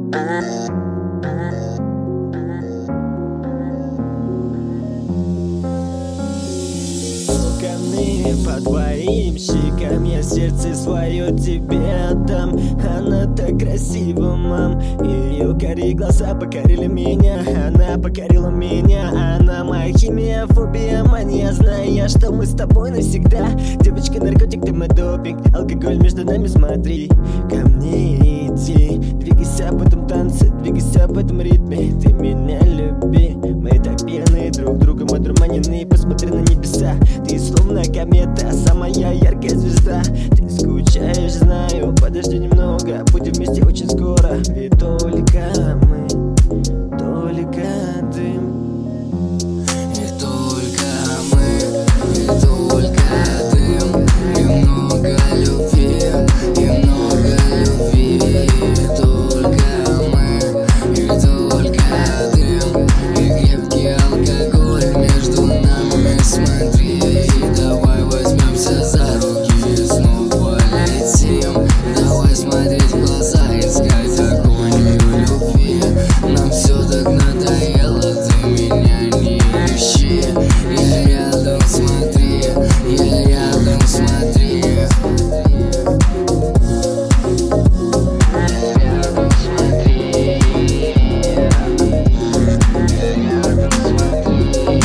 По твоим щекам я сердце свое тебе отдам. Она так красива, мам. Ее карие глаза покорили меня. Она покорила меня. Она моя химия, фобия, мания. Знаю я, что мы с тобой навсегда. Девочка, наркотик, ты мой допинг. Алкоголь между нами, смотри. Ко мне иди. Двигайся в этом танце, двигайся в этом ритме. Ты меня люби. Мы так пьяны друг другом одурманены. Посмотри на небеса. Ты словно комета, самая яркая звезда. Ты скучаешь, знаю, подожди немного. Будем вместе очень скоро. Ведь только мы, только дым. И только мы, и только дым. И много любви, и много любви. И только мы, и только дым. И крепкий алкоголь между нами, смотри. Давай возьмемся за руки и снова летим. Давай смотреть в глаза, искать огонь любви. Нам все так надоело, ты меня не ищи. Я рядом, смотри, я рядом, смотри. Я рядом, смотри. Я рядом, смотри.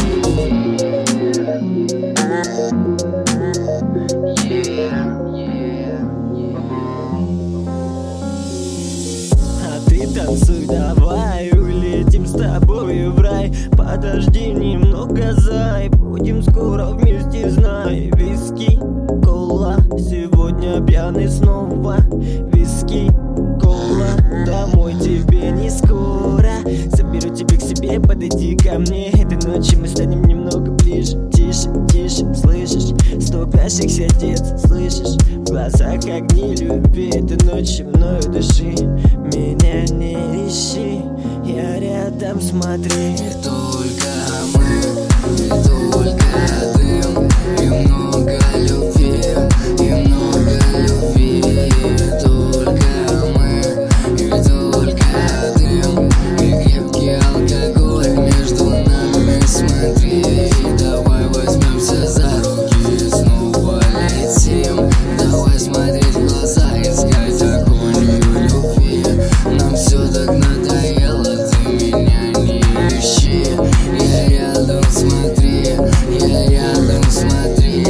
А ты танцуй, давай, улетим с тобою в рай. Подожди немного, зай, будем скоро вместе, знай. Виски, кола, сегодня пьяный снова. Виски, кола, домой тебе не скоро. Заберу тебя к себе, подойди ко мне. Этой ночью мы станем немного ближе. Тише, тише, слышишь? Стукающих сердец, слышишь? В глазах огни любви. Этой ночью мною дыши. Меня не ищи, я рядом, смотри. И только мы, и только дым. И много любви, и много любви. И только мы, и только дым. И крепкий алкоголь между нами, смотри. Давай возьмемся за руки и снова летим. Давай смотреть в глаза, искать огонь любви. Нам все так надоело, ты меня не ищи. Я рядом, смотри, я рядом, смотри.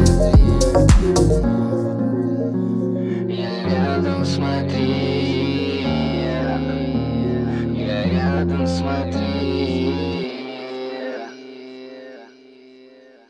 Я рядом, смотри. Я рядом, смотри.